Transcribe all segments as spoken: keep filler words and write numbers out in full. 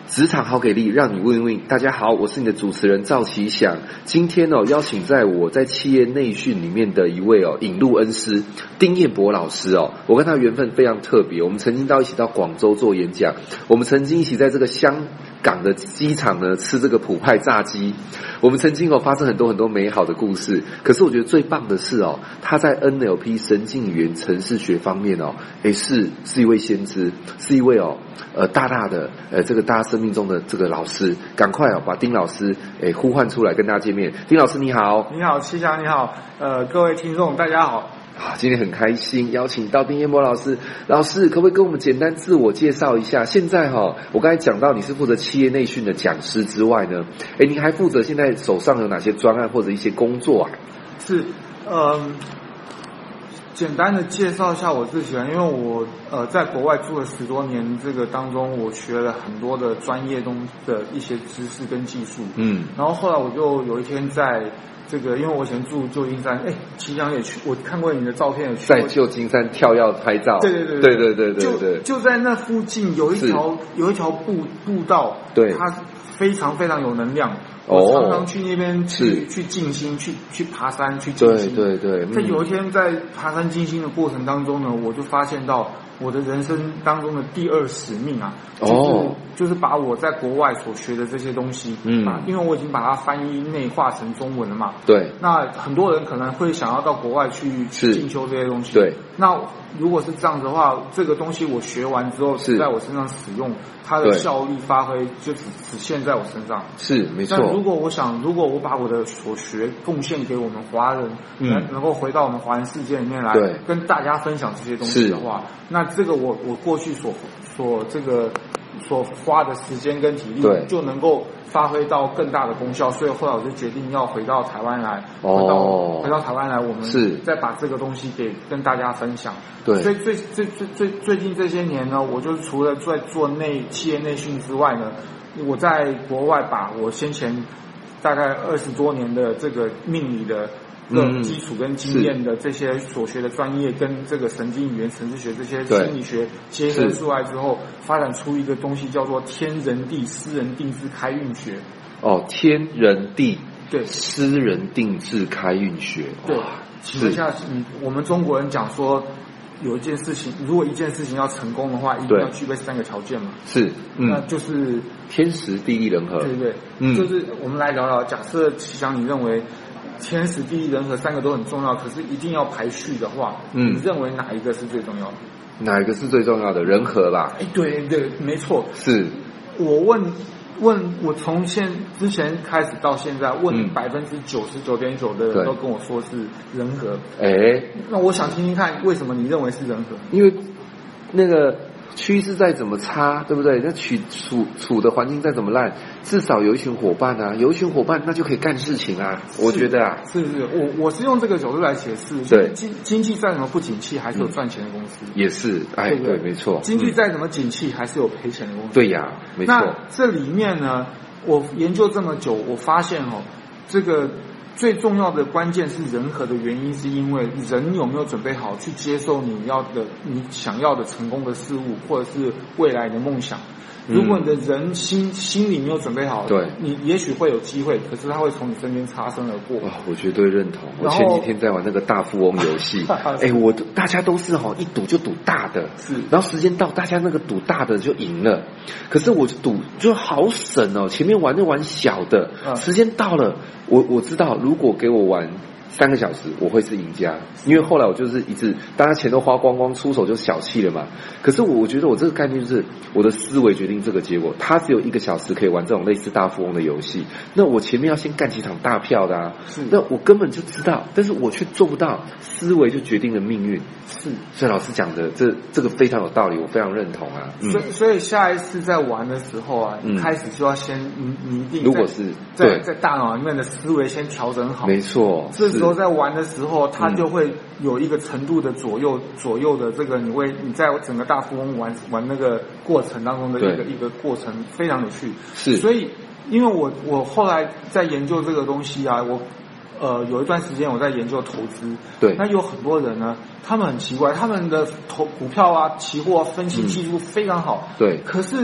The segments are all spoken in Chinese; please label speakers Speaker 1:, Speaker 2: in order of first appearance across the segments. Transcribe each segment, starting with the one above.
Speaker 1: 职场好给力，让你 win win。大家好，我是你的主持人赵奇想。今天哦，邀请在我在企业内训里面的一位哦引路恩师丁彦博老师哦，我跟他缘分非常特别。我们曾经到一起到广州做演讲，我们曾经一起在这个香港的机场呢吃这个普派炸鸡。我们曾经哦发生很多很多美好的故事。可是我觉得最棒的是哦，他在 N L P 神经语言程式学方面哦，诶是是一位先知，是一位哦呃大大的呃这个大家生命中的这个老师。赶快哦把丁老师诶呼唤出来跟大家见面。丁老师你好。
Speaker 2: 你好，七祥你好，呃各位听众大家好。
Speaker 1: 啊，今天很开心邀请到丁彦博老师。老师可不可以跟我们简单自我介绍一下？现在哈、哦，我刚才讲到你是负责企业内训的讲师之外呢，诶您还负责现在手上有哪些专案或者一些工作啊？
Speaker 2: 是，嗯，简单的介绍一下我自己啊，因为我呃在国外住了十多年，这个当中我学了很多的专业中的一些知识跟技术，嗯，然后后来我就有一天在这个，因为我以前住旧金山，哎，奇祥也去，我看过你的照片，也去
Speaker 1: 在旧金山跳跃拍照，
Speaker 2: 对对对
Speaker 1: 对对对对对，
Speaker 2: 就就在那附近有一条有一条步步道，
Speaker 1: 对，
Speaker 2: 它非常非常有能量。我常常去那边去去静心，去去爬山，去静心。
Speaker 1: 对对对。
Speaker 2: 在有一天在爬山静心的过程当中呢，我就发现到我的人生当中的第二使命啊，就是、哦、就是把我在国外所学的这些东西，嗯，因为我已经把它翻译内化成中文了嘛。对。那很多人可能会想要到国外去进修这些东西。对。那如果是这样的话，这个东西我学完之后，在我身上使用，它的效力发挥就只只现在我身上。是，没错。但如果我想，如果我把我的所学贡献给我们华人，嗯，能够回到我们华人世界里面来，对，跟大家分享这些东西的话，那这个我我过去所所这个所花的时间跟体力，对，就能够发挥到更大的功效。所以后来我就决定要回到台湾来，哦，回到回到台湾来，我们是再把这个东西给跟大家分享。对，所以最最最最最近这些年呢，我就除了在做内企业内训之外呢，我在国外把我先前大概二十多年的这个命理的的基础跟经验的这些所学的专业，跟这个神经语言程式学这些心理学结合出来之后，发展出一个东西叫做天人地私人定制开运学。哦，天人地对私人定制开运学。对，请问一下，嗯，我们中国人讲说，有一件事情，如果一件事情要成功的话，一定要具备三个条件嘛。是，嗯，那就是天时地利人和。对对，嗯，就是我们来聊聊，假设奇祥你认为天时地利人和三个都很重要，可是一定要排序的话，嗯，你认为哪一个是最重要的？哪一个是最重要的？人和吧。哎，对对，没错。是，我问问我从现之前开始到现在，问百分之九十九点九的人都跟我说是人和。哎，那我想听听看，为什么你认为是人和？因为那个趋势再怎么差，对不对？那处处处的环境再怎么烂，至少有一群伙伴啊，有一群伙伴，那就可以干事情啊。我觉得啊，是是，我我是用这个角度来解释。对，经经济再怎么不景气，还是有赚钱的公司。也是，哎，对，对没错。经济再怎么景气，还是有赔钱的公司。对呀，没错。那这里面呢，我研究这么久，我发现哦，这个最重要的关键是人和的原因，是因为人有没有准备好去接受你要的、你想要的成功的事物，或者是未来的梦想。如果你的人心心里没有准备好，对，你也许会有机会，可是他会从你身边擦身而过。哇，我绝对认同。我前几天在玩那个大富翁游戏，哎，我大家都是哈一赌就赌大的，是，然后时间到，大家那个赌大的就赢了，可是我赌就好省哦，前面玩就玩小的，嗯、时间到了，我我知道如果给我玩三个小时我会是赢家，因为后来我就是一直大家钱都花光光，出手就小气了嘛。可是我觉得我这个概念就是我的思维决定这个结果，他只有一个小时可以玩这种类似大富翁的游戏，那我前面要先干几场大票的啊，是，那我根本就知道，但是我却做不到，思维就决定了命运。是，所以老师讲的这这个非常有道理，我非常认同啊。嗯、所以所以下一次在玩的时候啊，一开始就要先拟拟定，如果是在在大脑里面的思维先调整好，没错，这时候在玩的时候，它就会有一个程度的左右左右的这个，你会你在整个大富翁玩玩那个过程当中的一个一个过程非常有趣。是，所以因为我我后来在研究这个东西啊，我呃有一段时间我在研究投资，对，那有很多人呢，他们很奇怪，他们的投股票啊、期货分析技术非常好，对、嗯，可是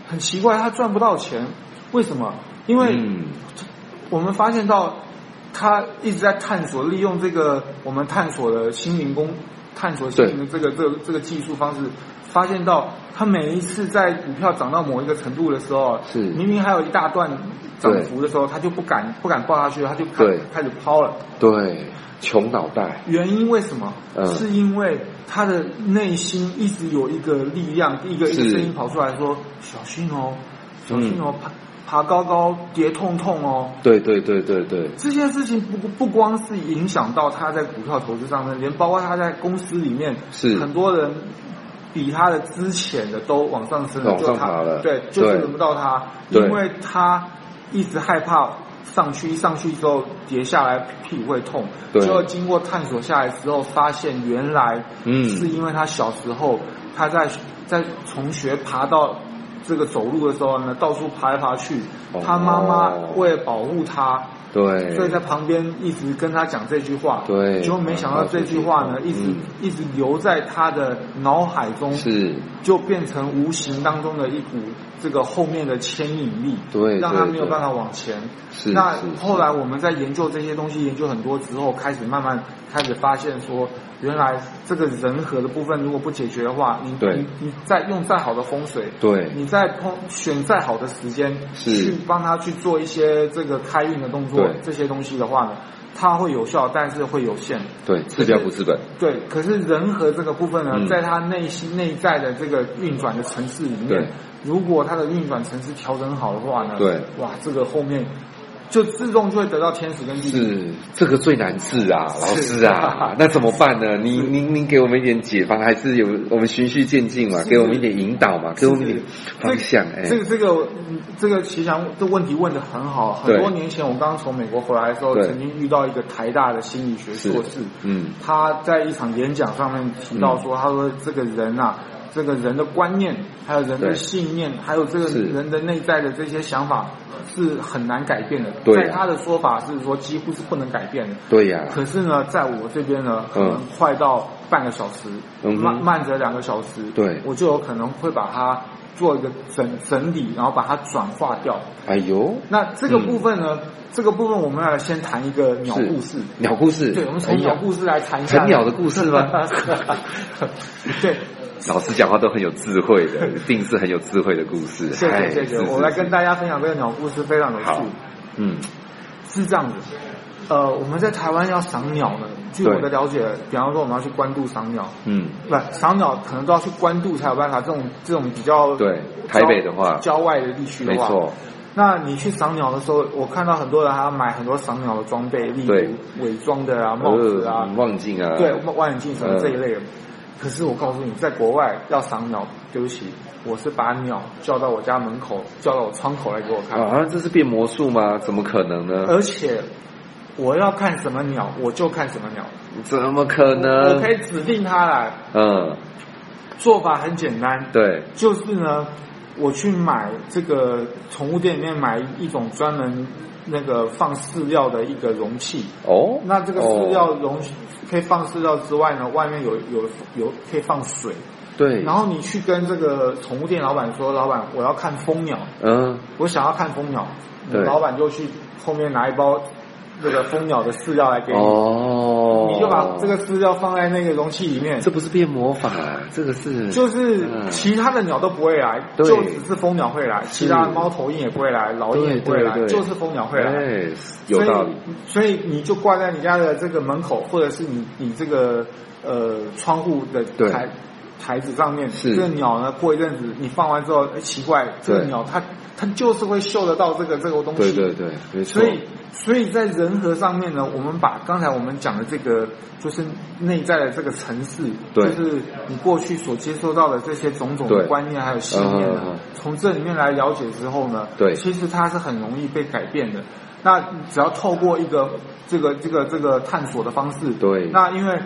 Speaker 2: 很奇怪，他赚不到钱，为什么？因为我们发现到他一直在探索，利用这个我们探索的心灵工探索心灵的这个这个这个技术方式，发现到他每一次在股票涨到某一个程度的时候，
Speaker 1: 是
Speaker 2: 明明还有一大段涨幅的时候，他就不敢不敢抱下去，他就开开始抛了。
Speaker 1: 对，穷脑袋。
Speaker 2: 原因为什么？
Speaker 1: 嗯、
Speaker 2: 是因为他的内心一直有一个力量，一个一个声音跑出来说：“小心哦，小心哦，爬、嗯、爬高高，跌痛痛哦。”
Speaker 1: 对对对对对。
Speaker 2: 这件事情不不光是影响到他在股票投资上面，连包括他在公司里面，
Speaker 1: 是
Speaker 2: 很多人比他的资浅的都往上升了，
Speaker 1: 往上爬了。
Speaker 2: 对，就是轮不到他，因为他一直害怕。上去一上去之后跌下来屁股会痛，最后经过探索下来之后，发现原来是因为他小时候他在在从学爬到这个走路的时候呢，到处爬来爬去，哦、他妈妈为了保护他，
Speaker 1: 对，
Speaker 2: 所以在旁边一直跟他讲这句话，
Speaker 1: 对，
Speaker 2: 结果没想到这句话呢，一直、嗯、一直留在他的脑海中，
Speaker 1: 是
Speaker 2: 就变成无形当中的一股这个后面的牵引力，
Speaker 1: 对，
Speaker 2: 让他没有办法往前。
Speaker 1: 是，
Speaker 2: 那后来我们在研究这些东西，研究很多之后，开始慢慢开始发现说，原来这个人和的部分如果不解决的话，你你你再用再好的风水，
Speaker 1: 对，
Speaker 2: 你再选再好的时间去帮他去做一些这个开运的动作，这些东西的话呢，它会有效，但是会有限。
Speaker 1: 对，治标不治本。
Speaker 2: 对，可是人和这个部分呢，嗯、在他内心内在的这个运转的程式里面，如果他的运转程式调整好的话呢，
Speaker 1: 对，
Speaker 2: 哇，这个后面就自动就会得到天使跟地狱。
Speaker 1: 是，这个最难治啊，老师啊，那怎么办呢？你您您给我们一点解方，还是有我们循序渐进嘛？给我们一点引导嘛？给我们一点方向。哎，
Speaker 2: 这个这个这个奇祥这问题问得很好。很多年前我刚从美国回来的时候，曾经遇到一个台大的心理学硕士，嗯，他在一场演讲上面提到说，嗯、他说这个人啊。这个人的观念，还有人的信念，还有这个人的内在的这些想法是很难改变的。在他的说法是说几乎是不能改变的。
Speaker 1: 对呀、啊。
Speaker 2: 可是呢，在我这边呢，可能快到半个小时，嗯、慢慢则两个小时，
Speaker 1: 对，
Speaker 2: 我就有可能会把它做一个整整理，然后把它转化掉。
Speaker 1: 哎呦，
Speaker 2: 那这个部分呢？嗯这个部分我们来先谈一个鸟故事。
Speaker 1: 鸟故事，
Speaker 2: 对，我们从鸟故事来谈一下。
Speaker 1: 很鸟的故事吗？
Speaker 2: 对。
Speaker 1: 老师讲话都很有智慧的，一定是很有智慧的故事。
Speaker 2: 谢谢谢谢，我来跟大家分享这个鸟故事，非常有趣。
Speaker 1: 嗯，
Speaker 2: 是这样子。呃，我们在台湾要赏鸟呢，据我的了解，比方说我们要去关渡赏鸟，嗯，不，赏鸟可能都要去关渡才有办法。这种这种比较
Speaker 1: 对台北的话，
Speaker 2: 郊外的地区的话，没错。那你去赏鸟的时候，我看到很多人还要买很多赏鸟的装备，例如伪装的啊、帽子啊、
Speaker 1: 望镜啊，
Speaker 2: 对，望远镜什么这一类的。可是我告诉你，在国外要赏鸟，对不起，我是把鸟叫到我家门口，叫到我窗口来给我看。
Speaker 1: 啊，这是变魔术吗？怎么可能呢？
Speaker 2: 而且我要看什么鸟，我就看什么鸟。
Speaker 1: 怎么可能？
Speaker 2: 我, 我可以指定它来。
Speaker 1: 嗯，
Speaker 2: 做法很简单，
Speaker 1: 对，
Speaker 2: 就是呢。我去买这个宠物店里面买一种专门那个放饲料的一个容器
Speaker 1: 哦，
Speaker 2: 那这个饲料容可以放饲料之外呢，外面有有有可以放水，
Speaker 1: 对，
Speaker 2: 然后你去跟这个宠物店老板说，老板我要看蜂鸟，嗯，我想要看蜂鸟，对，老板就去后面拿一包这个蜂鸟的饲料来给你，哦，你就把这个饲料放在那个容器里面。
Speaker 1: 这不是变魔法，这个是
Speaker 2: 就是其他的鸟都不会来，嗯、就只是蜂鸟会来，其他猫头鹰也不会来，老鹰也不会来，对对对，就是蜂鸟会来。
Speaker 1: 对，有道理。
Speaker 2: 所以，所以你就挂在你家的这个门口，或者是你你这个呃窗户的台台子上面，这个鸟呢，过一阵子你放完之后，哎，奇怪，这个鸟它它就是会嗅得到这个这个东西。
Speaker 1: 对对对，没错。
Speaker 2: 所以。所以在人和上面呢，我们把刚才我们讲的这个，就是内在的这个层次，就是你过去所接受到的这些种种的观念还有信念呢，嗯、从这里面来了解之后呢，
Speaker 1: 对，
Speaker 2: 其实它是很容易被改变的。那只要透过一个这个这个这个探索的方式，
Speaker 1: 对，
Speaker 2: 那因为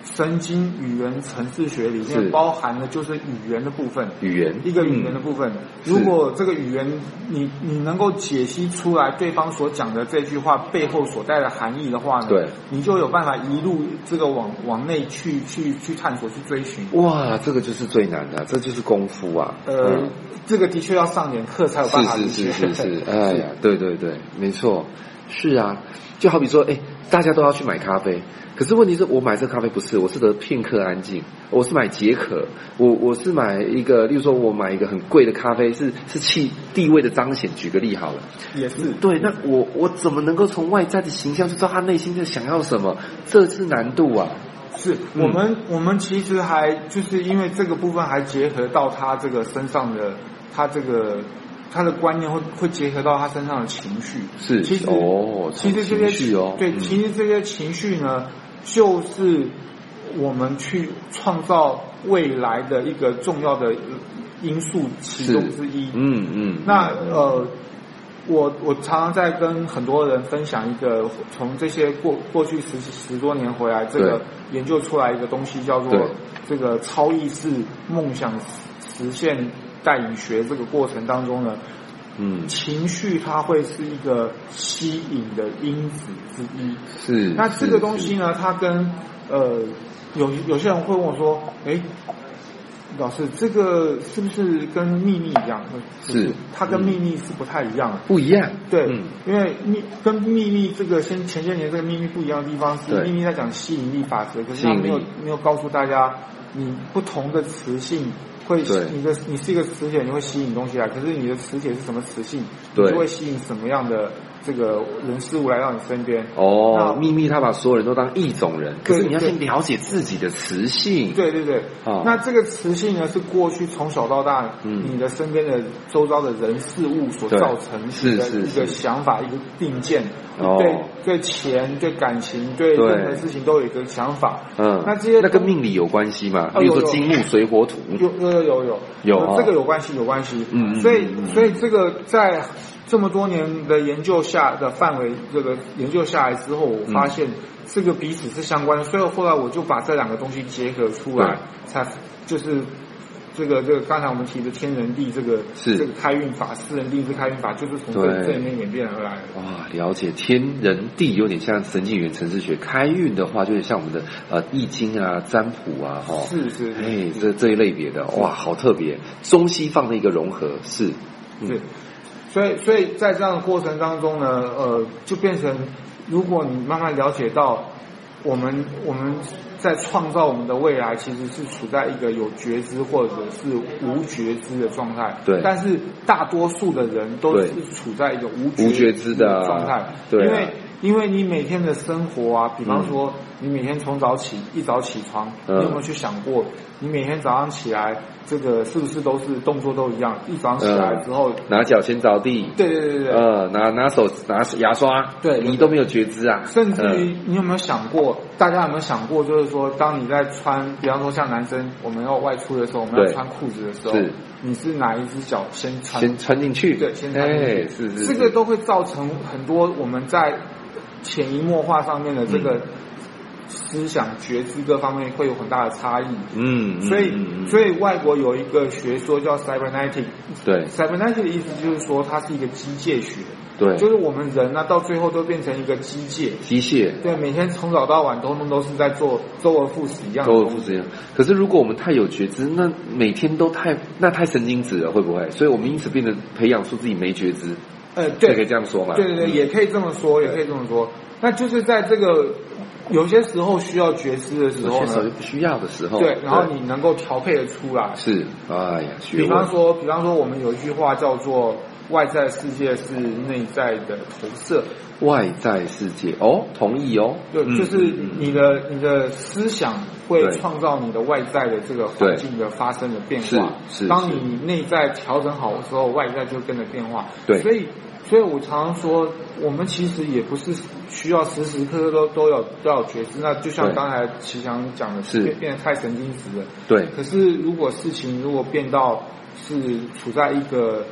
Speaker 2: 神经语言程式学里面包含的就是语言的部分，
Speaker 1: 语言
Speaker 2: 一个语言的部分。嗯、如果这个语言你你能够解析出来对方所讲的这句话背后所带的含义的话呢，
Speaker 1: 对，
Speaker 2: 你就有办法一路这个往往内去去去探索去追寻。
Speaker 1: 哇，这个就是最难的，这就是功夫啊。
Speaker 2: 呃，嗯、这个的确要上点课才有办法理解。
Speaker 1: 是是是是是，哎呀，对对对，没错，是啊，就好比说，哎，大家都要去买咖啡。可是问题是我买这咖啡不是，我是得片刻安静，我是买解渴，我我是买一个，例如说我买一个很贵的咖啡，是是气地位的彰显。举个例好了，
Speaker 2: 也是
Speaker 1: 对，那我我怎么能够从外在的形象就知道他内心在想要什么？这是难度啊。
Speaker 2: 是我们、嗯、我们其实还就是因为这个部分还结合到他这个身上的他这个。他的观念会会结合到他身上的情绪，
Speaker 1: 是
Speaker 2: 其实
Speaker 1: 哦，
Speaker 2: 其实这些
Speaker 1: 哦，
Speaker 2: 对，
Speaker 1: 嗯、
Speaker 2: 其实这些情绪呢，就是我们去创造未来的一个重要的因素其中之一。
Speaker 1: 嗯嗯。
Speaker 2: 那呃，我我常常在跟很多人分享一个从这些过过去十十多年回来，这个研究出来一个东西叫做这个超意识梦想实现带引学这个过程当中呢，嗯，情绪它会是一个吸引的因子之一。
Speaker 1: 是。
Speaker 2: 那这个东西呢，它跟呃有有些人会问我说，哎，老师，这个是不是跟秘密一样？
Speaker 1: 是。
Speaker 2: 它跟秘密是不太一样的。
Speaker 1: 不一样。
Speaker 2: 对，
Speaker 1: 嗯、
Speaker 2: 因为秘跟秘密这个先前些年这个秘密不一样的地方是，秘密在讲吸引力法则，可是它没有没有告诉大家你不同的磁性。会你的你是一个磁铁，你会吸引东西来，可是你的磁铁是什么磁性，你就会吸引什么样的这个人事物来到你身边。
Speaker 1: 哦，秘密他把所有人都当异种人，可是你要先了解自己的磁性。
Speaker 2: 对对对，哦、那这个磁性呢，是过去从小到大，嗯、你的身边的周遭的人事物所造成的一个想法，一个定见。
Speaker 1: 哦、
Speaker 2: 对对钱、对感情、对任何事情都有一个想法。
Speaker 1: 嗯，
Speaker 2: 那这些
Speaker 1: 那跟命理有关系吗？比如说金木水火土。
Speaker 2: 有有有有有
Speaker 1: 有、哦、
Speaker 2: 这个有关系有关系。
Speaker 1: 嗯，
Speaker 2: 所以所以这个在这么多年的研究下的范围，这个研究下来之后，我发现这个彼此是相关的，所以后来我就把这两个东西结合出来，才就是。这个这个刚才我们提的天人地这个这个开运法，四人定制开运法，就是从这这里面演变而来的。
Speaker 1: 哇，了解天人地有点像神经元程式学，开运的话就是像我们的呃易经啊、占卜啊，哈、哦，
Speaker 2: 是是，
Speaker 1: 哎，这这一类别的，哇，好特别，中西方的一个融合，是，
Speaker 2: 嗯、是，所以所以在这样的过程当中呢，呃，就变成如果你慢慢了解到我们我们。在创造我们的未来，其实是处在一个有觉知或者是无觉知的状态。
Speaker 1: 对。
Speaker 2: 但是大多数的人都是处在一个无
Speaker 1: 无觉知的
Speaker 2: 状态。
Speaker 1: 对、啊。
Speaker 2: 因为因为你每天的生活啊，比方说你每天从早起一早起床，嗯、你有没有去想过，你每天早上起来，这个是不是都是动作都一样？一早上起来之后，
Speaker 1: 嗯、拿脚先着地。
Speaker 2: 对对对对。
Speaker 1: 呃，拿拿手拿牙刷。
Speaker 2: 对。
Speaker 1: 你都没有觉知啊。
Speaker 2: 甚至于你有没有想过？嗯、大家有没有想过，就是说，当你在穿，比方说像男生，我们要外出的时候，我们要穿裤子的时候，
Speaker 1: 是
Speaker 2: 你是哪一只脚先穿？
Speaker 1: 先穿进去。
Speaker 2: 对，先穿进去。
Speaker 1: 哎，是是是。
Speaker 2: 这个都会造成很多我们在潜移默化上面的这个思想觉知各方面会有很大的差异。嗯，所以、嗯、所以外国有一个学说叫 cybernetic。
Speaker 1: 对
Speaker 2: ，cybernetic 的意思就是说它是一个机械学。
Speaker 1: 对，
Speaker 2: 就是我们人呢、啊，到最后都变成一个机械。
Speaker 1: 机械。
Speaker 2: 对，每天从早到晚，通通都是在做周而复始一样的。
Speaker 1: 周而复始一样。可是如果我们太有觉知，那每天都太那太神经质了，会不会？所以我们因此变得培养出自己没觉知。
Speaker 2: 呃，对，
Speaker 1: 可以这样说嘛？
Speaker 2: 对对对，也可以这么说，也可以这么说。那就是在这个有些时候需要觉知的时候呢，
Speaker 1: 有些时候不需要的时候，
Speaker 2: 对，然后你能够调配的出来。
Speaker 1: 是，哎呀，学
Speaker 2: 比方说，比方说，我们有一句话叫做“外在世界是内在的投射”。
Speaker 1: 外在世界，哦，同意哦。
Speaker 2: 对，就是你的你的思想会创造你的外在的这个环境的发生的变化。
Speaker 1: 是，是。
Speaker 2: 当你内在调整好的时候，外在就跟着变化。
Speaker 1: 对，
Speaker 2: 所以。所以我常常说，我们其实也不是需要时时刻刻都都有都有觉知。那就像刚才齐强讲的，是变得太神经质了。
Speaker 1: 对。
Speaker 2: 可是如果事情如果变到是处在一个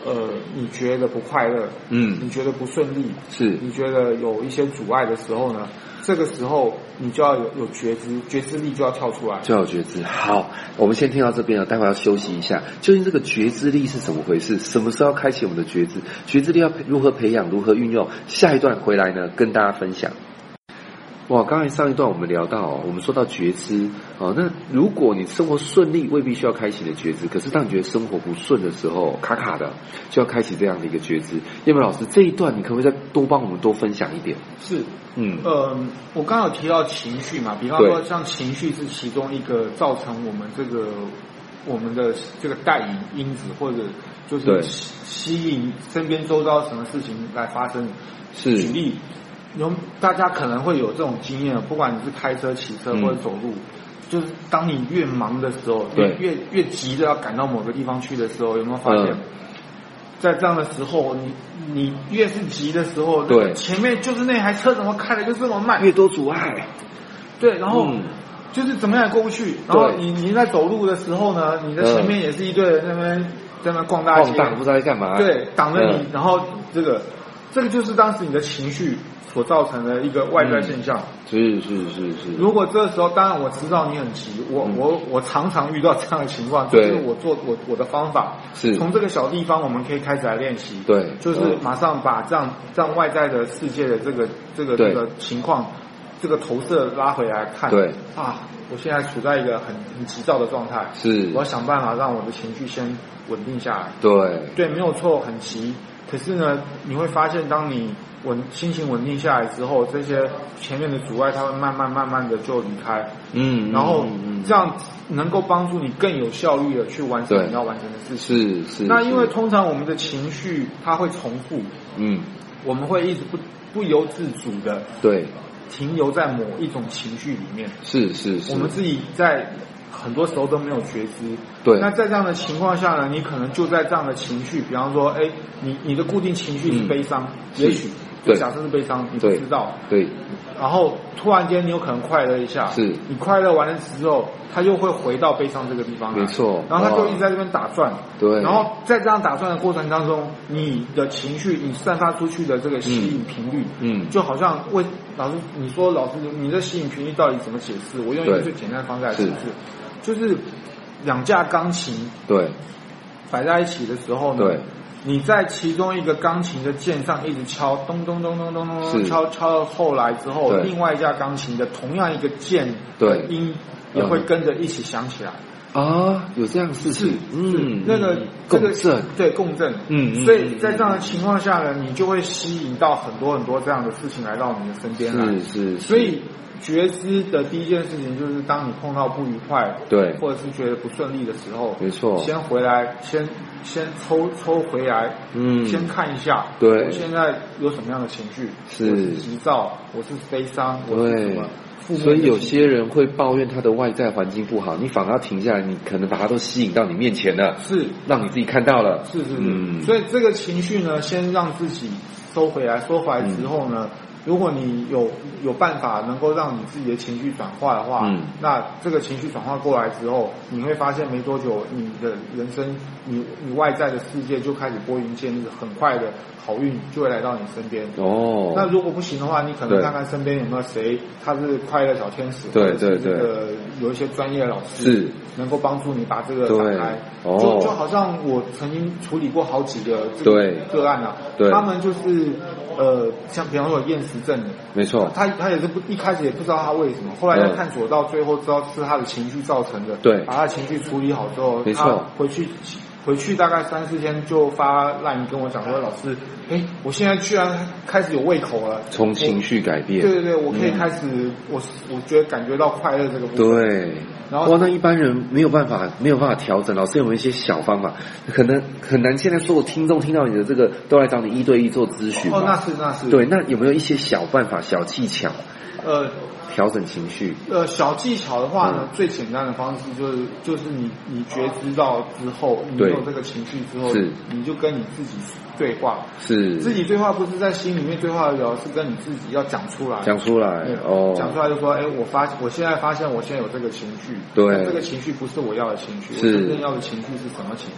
Speaker 2: 呃，你觉得不快乐，
Speaker 1: 嗯，
Speaker 2: 你觉得不顺利，
Speaker 1: 是，
Speaker 2: 你觉得有一些阻碍的时候呢，这个时候你就要有有觉知，觉知力就要跳出来，
Speaker 1: 就要有觉知。好，我们先听到这边了，待会要休息一下。究竟这个觉知力是怎么回事？什么时候要开启我们的觉知？觉知力要如何培养？如何运用？下一段回来呢，跟大家分享。哇，刚才上一段我们聊到、哦，我们说到觉知哦，那如果你生活顺利，未必需要开启你的觉知，可是当你觉得生活不顺的时候，卡卡的，就要开启这样的一个觉知。叶梅老师，这一段你可不可以再多帮我们多分享一点？
Speaker 2: 是，
Speaker 1: 嗯，
Speaker 2: 呃，我刚刚有提到情绪嘛，比方说像情绪是其中一个造成我们这个我们的这个带引因子，或者就是吸引身边周遭什么事情来发生。
Speaker 1: 是，
Speaker 2: 举例。有大家可能会有这种经验，不管你是开车、骑车或者走路，嗯、就是当你越忙的时候，越越越急着要赶到某个地方去的时候，有没有发现，嗯、在这样的时候，你你越是急的时候，对，前面就是那台车怎么开的就这么慢，
Speaker 1: 越多阻碍，
Speaker 2: 对，然后、嗯、就是怎么样也过不去，然后你你在走路的时候呢，你的前面也是一堆人在那边在那边逛大街，
Speaker 1: 逛荡不知道在干嘛，
Speaker 2: 对，挡着你，嗯、然后这个这个就是当时你的情绪所造成的一个外在现象，
Speaker 1: 嗯、是是是是。
Speaker 2: 如果这个时候，当然我知道你很急，我、嗯、我我常常遇到这样的情况，就是我做我我的方法是从这个小地方我们可以开始来练习，
Speaker 1: 对，
Speaker 2: 就是马上把这样这样外在的世界的这个这个这个情况，这个投射拉回来看，
Speaker 1: 对
Speaker 2: 啊，我现在处在一个很很急躁的状态，
Speaker 1: 是，
Speaker 2: 我要想办法让我的情绪先稳定下来，
Speaker 1: 对
Speaker 2: 对，没有错，很急，可是呢，你会发现当你稳心情稳定下来之后，这些前面的阻碍它会慢慢慢慢的就离开，嗯，然后这样能够帮助你更有效率的去完成你要完成的事情。
Speaker 1: 是是。
Speaker 2: 那因为通常我们的情绪它会重复，嗯，我们会一直不不由自主的对停留在某一种情绪里面。
Speaker 1: 是是是。
Speaker 2: 我们自己在很多时候都没有觉知。
Speaker 1: 对。
Speaker 2: 那在这样的情况下呢，你可能就在这样的情绪，比方说，哎，你你的固定情绪是悲伤，嗯、也许。假设是悲伤，你不知道，
Speaker 1: 对，对，
Speaker 2: 然后突然间你有可能快乐一下，是，你快乐完了之后，它又会回到悲伤这个地方来，
Speaker 1: 没错，
Speaker 2: 然后它就一直在这边打转，
Speaker 1: 对，
Speaker 2: 然后在这样打转的过程当中，你的情绪，你散发出去的这个吸引频率，嗯，就好像为老师你说老师你的吸引频率到底怎么解释？我用一个最简单的方式来解释，就是两架钢琴
Speaker 1: 对
Speaker 2: 摆在一起的时候呢，对。你在其中一个钢琴的键上一直敲，咚咚咚咚咚咚，敲敲到后来之后，另外一架钢琴的同样一个键的音也会跟着一起响起来。
Speaker 1: 啊，有这样的事情，
Speaker 2: 嗯，那个这个
Speaker 1: 共振，
Speaker 2: 对共振，嗯，所以在这样的情况下呢，你就会吸引到很多很多这样的事情来到你的身边来，
Speaker 1: 是是，
Speaker 2: 所以。觉知的第一件事情就是，当你碰到不愉快，对，或者是觉得不顺利的时候，
Speaker 1: 没错，
Speaker 2: 先回来，先先抽抽回来，嗯，先看一下，
Speaker 1: 对，
Speaker 2: 我现在有什么样的情绪，是，我是急躁，我是悲伤，我是什么？
Speaker 1: 所以有些人会抱怨他的外在环境不好，你反而要停下来，你可能把它都吸引到你面前了，
Speaker 2: 是，
Speaker 1: 让你自己看到了，
Speaker 2: 是是是，嗯、所以这个情绪呢，先让自己收回来，收回来之后呢。嗯如果你有有办法能够让你自己的情绪转化的话，嗯，那这个情绪转化过来之后，你会发现没多久，你的人生，你你外在的世界就开始拨云见日，很快的好运就会来到你身边。哦，那如果不行的话，你可能看看身边有没有谁他是快乐小天使，
Speaker 1: 对对对，
Speaker 2: 呃，有一些专业的老师是能够帮助你把这个打开。哦，就就好像我曾经处理过好几个这个个案啊，对，他们就是呃，像比方说有厌食症的，
Speaker 1: 没错，
Speaker 2: 他他也是不一开始也不知道他为什么，后来在探索到最后知道是他的情绪造成的，对，把他的情绪处理好之后，
Speaker 1: 没错，
Speaker 2: 回去回去大概三四天就发赖跟我讲说，老师，哎，我现在居然开始有胃口了，
Speaker 1: 从情绪改变，
Speaker 2: 对对对，我可以开始，嗯、我我觉得感觉到快乐这个部分，
Speaker 1: 对。然后，哇，那一般人没有办法，没有办法调整。老师有没有一些小方法？可能很难。现在所有听众听到你的这个，都来找你一对一做咨询。
Speaker 2: 哦，那是那是。
Speaker 1: 对，那有没有一些小办法、小技巧？
Speaker 2: 呃，
Speaker 1: 调整情绪。
Speaker 2: 呃，小技巧的话呢，嗯、最简单的方式就是，就是你你觉知到之后，你有这个情绪之后，是你就跟你自己对话。是。自己对话不是在心里面对话的，是跟你自己要讲出来。
Speaker 1: 讲出来。哦。
Speaker 2: 讲出来就说，哎，我发，我现在发现我现在有这个情绪。对。这个情绪不是我要的情绪，我真正要的情绪是什么情绪？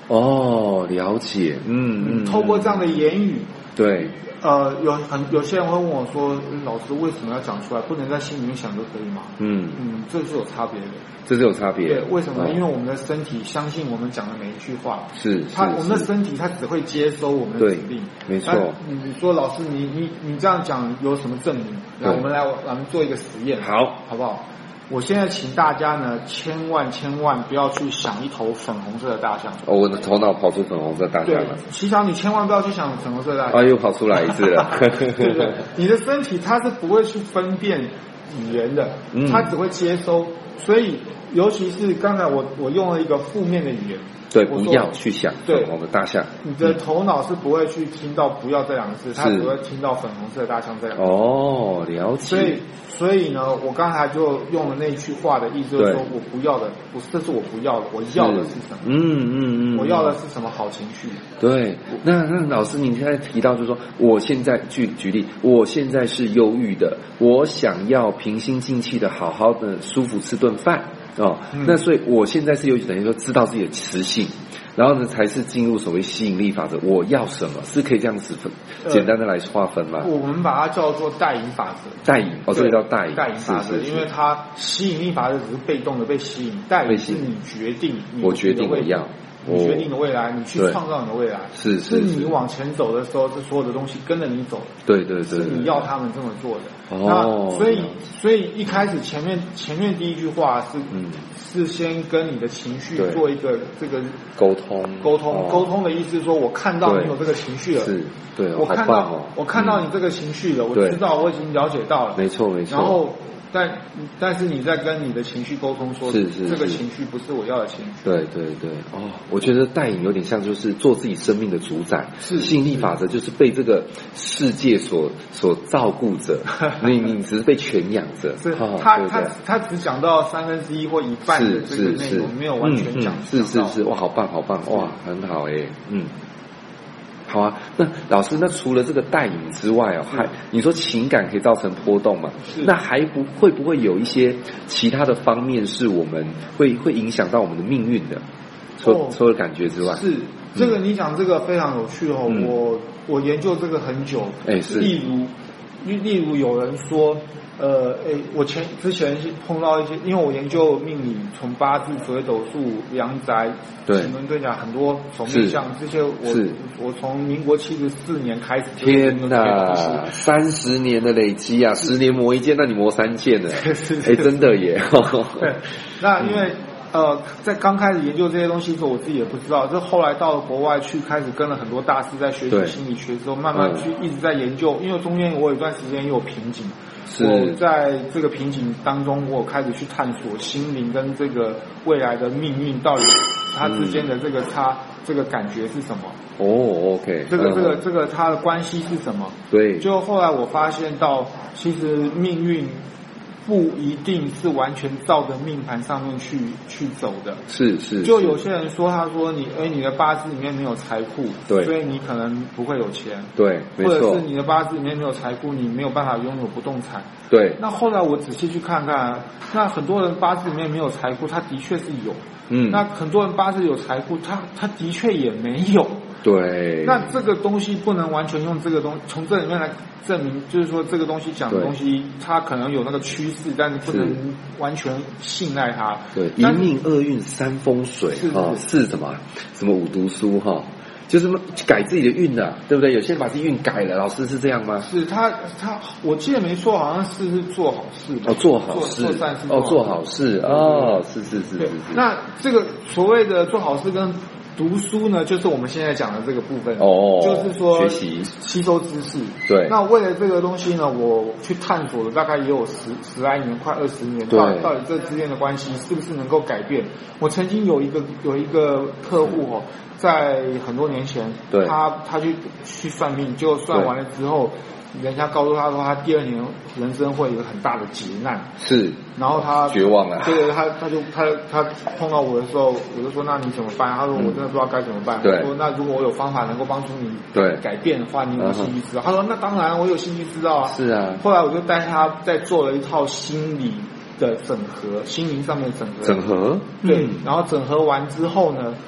Speaker 1: 哦，了解，嗯嗯，
Speaker 2: 透过这样的言语，
Speaker 1: 对。
Speaker 2: 呃，有很有些人会问我说，老师为什么要讲出来？不能在心里面想就可以吗？嗯嗯，这是有差别的，
Speaker 1: 这是有差别。
Speaker 2: 对，为什么呢？哦、因为我们的身体相信我们讲的每一句话，
Speaker 1: 是
Speaker 2: 它我们的身体它只会接收我们的指令，
Speaker 1: 没错。
Speaker 2: 你说老师，你你你这样讲有什么证明？来，我们来我们做一个实验，
Speaker 1: 好，
Speaker 2: 好不好？我现在请大家呢，千万千万不要去想一头粉红色的大象。
Speaker 1: 哦，我的头脑跑出粉红色大象了。
Speaker 2: 齐强，你千万不要去想粉红色的大象。
Speaker 1: 啊，又跑出来一次了。
Speaker 2: 对对，你的身体它是不会去分辨语言的，嗯、它只会接收。所以，尤其是刚才我我用了一个负面的语言。
Speaker 1: 对，不要去想粉红的大象。
Speaker 2: 你的头脑是不会去听到“不要”这两个字，它只会听到“粉红色的大象”这两个字。
Speaker 1: 哦，了解。
Speaker 2: 所以，所以呢，我刚才就用了那句话的意思，就是说我不要的，不，这是我不要的，我要的是什么？嗯嗯嗯，我要的是什么好情绪？
Speaker 1: 对，那那老师，你现在提到就是说，我现在举举例，我现在是忧郁的，我想要平心静气的，好好的舒服吃顿饭。哦，嗯、那所以我现在是有等于说知道自己的磁性，然后呢才是进入所谓吸引力法则。我要什么是可以这样子分，呃、简单的来划分吗？
Speaker 2: 我们把它叫做带引法则。
Speaker 1: 带引哦，这个叫带引。
Speaker 2: 带引法则，因为它吸引力法则只是被动的被吸引，带引是你决定你
Speaker 1: 我决定我要。
Speaker 2: 你决定的未来，你去创造你的未来，
Speaker 1: 是是，
Speaker 2: 是你往前走的时候，这所有的东西跟着你走，
Speaker 1: 对对对，
Speaker 2: 是你要他们这么做的。
Speaker 1: 哦，
Speaker 2: 那所以所以一开始前面前面第一句话是，嗯，是先跟你的情绪做一个这个
Speaker 1: 沟通，
Speaker 2: 沟通沟通的意思是说，我看到你有这个情绪了，
Speaker 1: 是，对，
Speaker 2: 我看到我看到你这个情绪了，我知道我已经了解到了，
Speaker 1: 没错没错，
Speaker 2: 然后。但但是你在跟你的情绪沟通说，
Speaker 1: 是是
Speaker 2: 这个情绪不是我要的情绪。
Speaker 1: 对对对，哦，我觉得带引有点像就是做自己生命的主宰，
Speaker 2: 是
Speaker 1: 吸引力法则就是被这个世界所所照顾着，你你只是被圈养着。
Speaker 2: 是，哦、他他他只讲到三分之一或一半的这个内容，没有完全讲。
Speaker 1: 是是是，哇，好棒好棒，哇，很好哎，嗯。好啊，那老师，那除了这个带引之外哦，还你说情感可以造成波动嘛？那还不会不会有一些其他的方面是我们会会影响到我们的命运的？除、哦、除了感觉之外，
Speaker 2: 是这个你讲这个非常有趣哦。嗯、我我研究这个很久，
Speaker 1: 哎是，
Speaker 2: 例如例如有人说。呃，诶，我前之前碰到一些，因为我研究命理，从八字、紫微斗数、阳宅、奇门遁甲很多种面相，这些我我从民国七十四年开始。
Speaker 1: 天哪，三十年的累积啊，十年磨一剑，那你磨三剑呢？哎，真的耶。
Speaker 2: 对，那因为。呃，在刚开始研究这些东西的时候，我自己也不知道。这后来到了国外去，开始跟了很多大师在学习心理学之后，慢慢去一直在研究。因为中间我有一段时间也有瓶颈，我在这个瓶颈当中，我开始去探索心灵跟这个未来的命运到底它之间的这个差、嗯、这个感觉是什么。
Speaker 1: 哦 ，OK，
Speaker 2: 这个这个这个它的关系是什么？
Speaker 1: 对。
Speaker 2: 就后来我发现到，其实命运。不一定是完全照着命盘上面去去走的，
Speaker 1: 是是。
Speaker 2: 就有些人说，他说你，哎，你的八字里面没有财库，
Speaker 1: 对，
Speaker 2: 所以你可能不会有钱，
Speaker 1: 对，没错。
Speaker 2: 或者是你的八字里面没有财库，你没有办法拥有不动产，
Speaker 1: 对。
Speaker 2: 那后来我仔细去看看，那很多人八字里面没有财库，他的确是有，嗯。那很多人八字有财库，他他的确也没有。
Speaker 1: 对，
Speaker 2: 那这个东西不能完全用这个东从这里面来证明，就是说这个东西讲的东西，它可能有那个趋势，但是不能完全信赖它。
Speaker 1: 对，一命二运三风水哈，是什么什么五读书哈，就是改自己的运的，对不对？有些人把自己运改了，老师是这样吗？
Speaker 2: 是他他，我记得没错，好像是是做好事
Speaker 1: 哦，做好事，
Speaker 2: 做善事
Speaker 1: 哦，做好事哦，是是是是是。
Speaker 2: 那这个所谓的做好事跟读书呢，就是我们现在讲的这个部分
Speaker 1: 哦，
Speaker 2: 就是说
Speaker 1: 学习
Speaker 2: 吸收知识。
Speaker 1: 对，
Speaker 2: 那为了这个东西呢，我去探索了大概也有十十来年，快二十年，到底到底这之间的关系是不是能够改变？我曾经有一个有一个客户哦，在很多年前，
Speaker 1: 对，
Speaker 2: 他他去去算命，就算完了之后，人家告诉他说，他第二年人生会有一个很大的劫难。
Speaker 1: 是。
Speaker 2: 然后他
Speaker 1: 绝望了，
Speaker 2: 对，他他就他他碰到我的时候，我就说那你怎么办？他说我真的不知道该怎么办。
Speaker 1: 对，
Speaker 2: 我说那如果我有方法能够帮助你
Speaker 1: 对
Speaker 2: 改变的话，你有没有兴趣知道？他说那当然，我有兴趣知道啊。
Speaker 1: 是啊。
Speaker 2: 后来我就带他再做了一套心理的整合，心灵上面的整合。
Speaker 1: 整合。
Speaker 2: 对，然后整合完之后呢，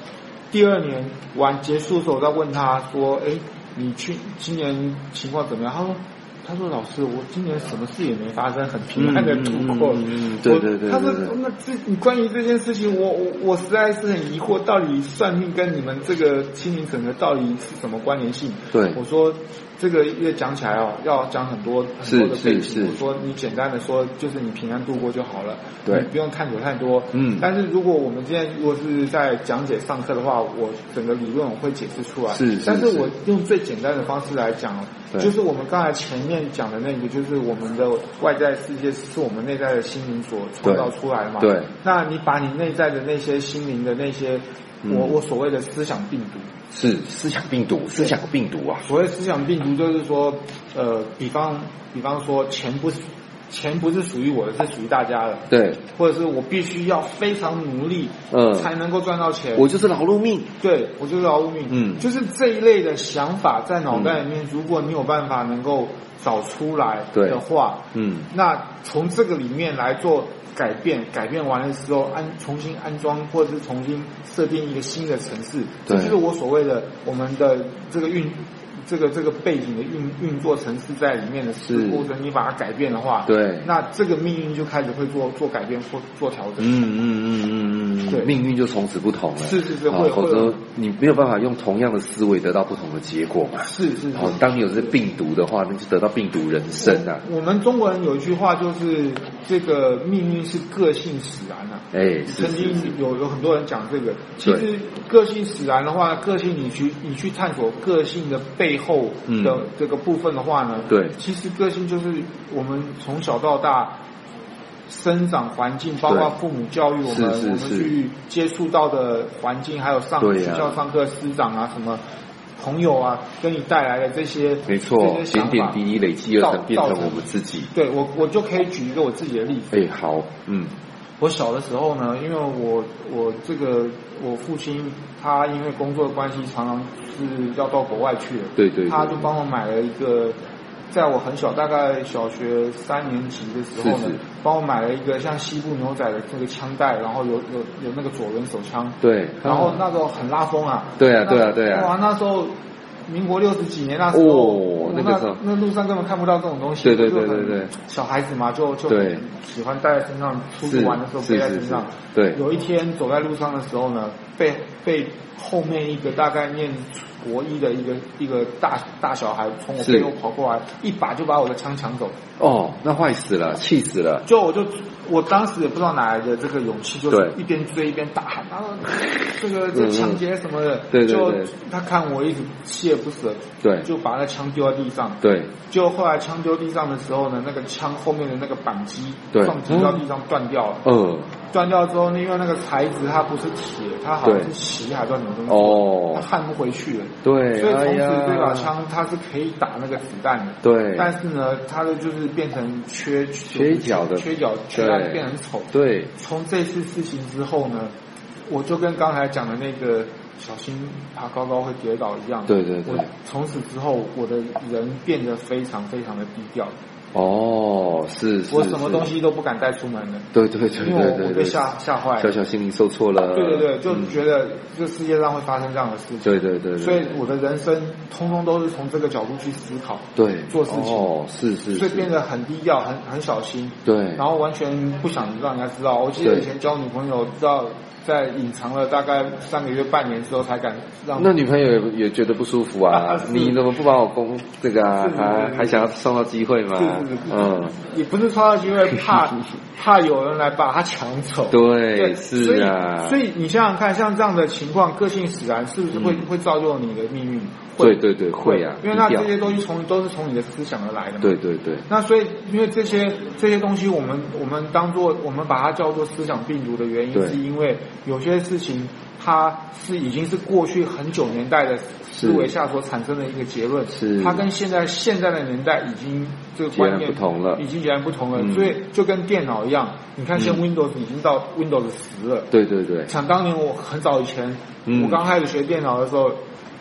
Speaker 2: 第二年完结束的时候，我再问他说：“哎，你去今年情况怎么样？”他说。他说：“老师，我今年什么事也没发生，很平安的度过。
Speaker 1: 嗯”嗯嗯、对对对。
Speaker 2: 他说：“那这你关于这件事情，我我我实在是很疑惑，到底算命跟你们这个心灵整合到底是什么关联性？”
Speaker 1: 对，
Speaker 2: 我说这个越讲起来哦，要讲很多很多的背景。我说你简单的说，就是你平安度过就好了，
Speaker 1: 对，
Speaker 2: 你不用探索太多。嗯。但是如果我们今天如果是在讲解上课的话，我整个理论我会解释出来。
Speaker 1: 是是是。
Speaker 2: 但是我用最简单的方式来讲。就是我们刚才前面讲的那个，就是我们的外在世界是我们内在的心灵所创造出来嘛。
Speaker 1: 对。
Speaker 2: 那你把你内在的那些心灵的那些，嗯、我我所谓的思想病毒。
Speaker 1: 是思想病毒，思想病毒啊。
Speaker 2: 所谓思想病毒，就是说，呃，比方比方说，钱不是。钱不是属于我的，是属于大家的。
Speaker 1: 对，
Speaker 2: 或者是我必须要非常努力，
Speaker 1: 嗯，
Speaker 2: 才能够赚到钱。
Speaker 1: 我就是劳碌命。
Speaker 2: 对，我就是劳碌命。
Speaker 1: 嗯，
Speaker 2: 就是这一类的想法在脑袋里面，嗯、如果你有办法能够找出来的话，
Speaker 1: 嗯，
Speaker 2: 那从这个里面来做改变，改变完的时候安重新安装，或者是重新设定一个新的程式，这就是我所谓的我们的这个运。这个这个背景的运运作程式在里面的过程，你把它改变的话，
Speaker 1: 对，
Speaker 2: 那这个命运就开始会做做改变或做调整。
Speaker 1: 嗯嗯嗯嗯嗯，对，命运就从此不同了。
Speaker 2: 是是是，会，
Speaker 1: 否则你没有办法用同样的思维得到不同的结果嘛。
Speaker 2: 是是是。
Speaker 1: 哦，当你有这病毒的话，那就得到病毒人生啊。
Speaker 2: 我们中国人有一句话就是这个命运是个性使然啊。
Speaker 1: 哎，
Speaker 2: 曾经有有很多人讲这个，其实个性使然的话，个性你去你去探索个性的背后的这个部分的话呢，
Speaker 1: 对，
Speaker 2: 其实个性就是我们从小到大生长环境，包括父母教育我们，我们去接触到的环境，还有上学校上课师长啊什么。朋友啊，跟你带来的这些，
Speaker 1: 没错，点点滴滴累积而成，变成我们自己。
Speaker 2: 对我，我就可以举一个我自己的例子。
Speaker 1: 哎，好，嗯，
Speaker 2: 我小的时候呢，因为我我这个我父亲他因为工作的关系，常常是要到国外去的，
Speaker 1: 对 对, 对，
Speaker 2: 他就帮我买了一个。在我很小，大概小学三年级的时候呢，帮我买了一个像西部牛仔的这个枪带，然后有有有那个左轮手枪，
Speaker 1: 对，
Speaker 2: 然后那时候很拉风啊，
Speaker 1: 对啊对啊对啊，
Speaker 2: 哇，那时候民国六十几年那时候，
Speaker 1: 哦，那个时候
Speaker 2: 那路上根本看不到这种东西，
Speaker 1: 对对对对对，
Speaker 2: 小孩子嘛就就很喜欢带在身上，出去玩的时候背在身上，
Speaker 1: 对，
Speaker 2: 有一天走在路上的时候呢，被被后面一个大概念国一的一个一个大大小孩从我背后跑过来，一把就把我的枪抢走。
Speaker 1: 哦，那坏死了，气死了。
Speaker 2: 就我就我当时也不知道哪来的这个勇气，就是一边追一边大喊，然后这个这抢劫什么的，
Speaker 1: 嗯、对对对，
Speaker 2: 就他看我一直锲而不舍，
Speaker 1: 对，
Speaker 2: 就把那枪丢在地上，
Speaker 1: 对。
Speaker 2: 就后来枪丢地上的时候呢，那个枪后面的那个扳机撞击到地上断掉了，
Speaker 1: 嗯，
Speaker 2: 断掉之后，因为那个材质它不是铁，它好像是锡还是什么东西，
Speaker 1: 哦，
Speaker 2: 它焊不回去了，
Speaker 1: 对，
Speaker 2: 所以从此这把枪它是可以打那个子弹的，
Speaker 1: 对，
Speaker 2: 但是呢，它的就是变成缺
Speaker 1: 缺角的，
Speaker 2: 缺角，缺角变很丑，
Speaker 1: 对。
Speaker 2: 从这次事情之后呢，我就跟刚才讲的那个小心爬高高会跌倒一样，
Speaker 1: 对对对。
Speaker 2: 我从此之后，我的人变得非常非常的低调。
Speaker 1: 哦，是是，
Speaker 2: 我什么东西都不敢带出门的。
Speaker 1: 对对对对对，
Speaker 2: 因为我被吓吓坏了，
Speaker 1: 小小心灵受挫了。
Speaker 2: 对对对，就觉得这世界上会发生这样的事情。
Speaker 1: 对对对，
Speaker 2: 所以我的人生通通都是从这个角度去思考，
Speaker 1: 对，
Speaker 2: 做事情。
Speaker 1: 哦，是是，
Speaker 2: 所以变得很低调，很很小心。
Speaker 1: 对，
Speaker 2: 然后完全不想让人家知道。我记得以前交女朋友，知道在隐藏了大概三个月、半年之后才敢让。
Speaker 1: 那女朋友也也觉得不舒服啊！你怎么不把我公这个啊？还还想要创造机会吗？
Speaker 2: 是是是，
Speaker 1: 嗯，
Speaker 2: 也不是创造机会，怕怕有人来把他抢走。
Speaker 1: 对，是啊。
Speaker 2: 所以你想想看，像这样的情况，个性使然，是不是会会造就你的命运？
Speaker 1: 对对对，会啊，
Speaker 2: 因为那这些东西从都是从你的思想而来的嘛。
Speaker 1: 对对对。
Speaker 2: 那所以，因为这些这些东西，我们我们当做我们把它叫做思想病毒的原因，是因为有些事情它是已经是过去很久年代的思维下所产生的一个结论，
Speaker 1: 是
Speaker 2: 它跟现在现在的年代已经这个观念
Speaker 1: 不同了，
Speaker 2: 已经截然不同了。嗯、所以就跟电脑一样，你看，现在 Windows 已经到 Windows 十了。
Speaker 1: 对对对。
Speaker 2: 想当年我很早以前，
Speaker 1: 嗯、
Speaker 2: 我刚开始学电脑的时候。